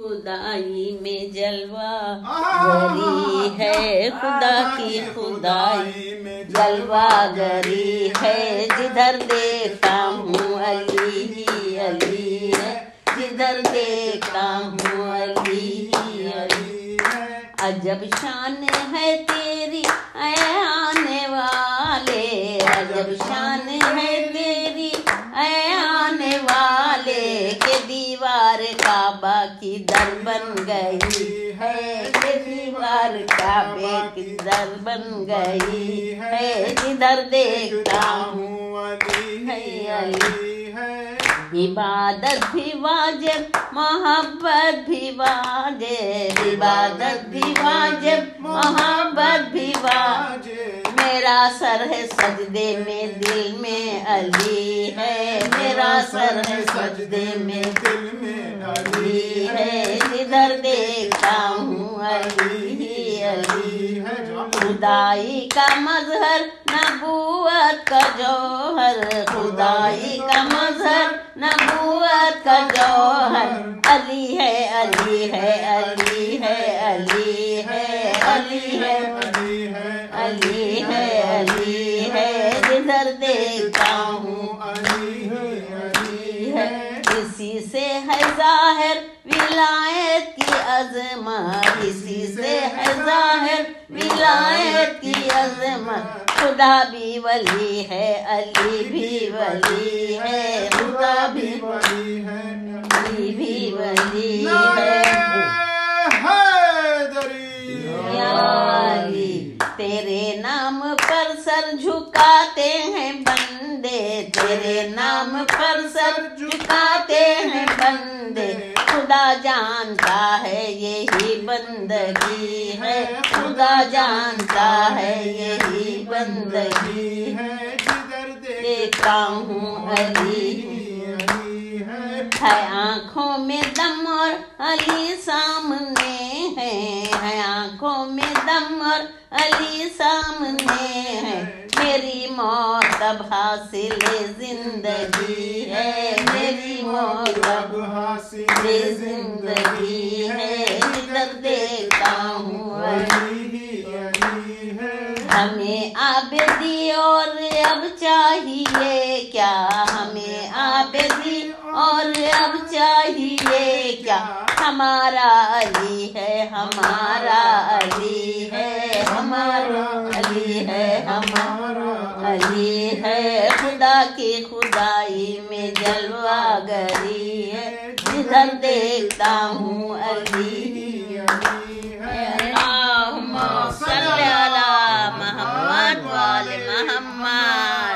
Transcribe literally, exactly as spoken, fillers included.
खुदाई में जलवा गरी है, खुदा की खुदाई में जलवा गरी है। जिधर देखता हूँ अली ही अली है, जिधर देखता हूँ अली ही अली है। अजब शान है तेरी ऐ आने वाले, अजब शान है तेरी ऐ आने वाले। के दीवार काबा की दर बन गई है, के दीवार काबे की दर बन गई है। जिधर देखता हूँ अली है अली है। इबादत भी वाजिब मोहब्बत भी वाजिब, इबादत भी वाजिब मोहब्बत भी वाजिब। मेरा सर है सजदे में दिल में अली है, मेरा सर है सजदे में दिल में अली है। जिधर देखता हूँ अली ही अली है। खुदाई का मजहर नबूवत का जौहर, खुदाई का मजहर नबूवत का जौहर। अली है अली है अली है अली है अली है अली है अली है अली है। जिधर देखता हूँ अली है अली है। इसी से है जाहिर विलायत की अजमत, इसी से है जाहिर विलायत की अजमत। खुदा भी वली है अली भी वली है, खुदा भी वली है अली भी वली है। या अली तेरे नाम पर सर झुकाते हैं बंदे, तेरे नाम पर सर झुकाते हैं बंदे। खुदा जानता है यही बंदगी है, खुदा जानता है यही बंदगी है। जिधर देखता हूँ अली है। आँखों में दम और अली सामने है, है आँखों में दम और अली सामने है। मेरी मौत अब हासिल जिंदगी है, मेरी मौत अब हासिल जिंदगी है। जिधर देखता हूँ अली अली है। हमें आबिदी और अब चाहिए क्या, हमें आबिदी और अब चाहिए क्या। हमारा अली है हमारा अली है, हमारा अली है हमारा अली है। खुदा की खुदाई में जलवा गरी है, जिधर देखता हूँ अली।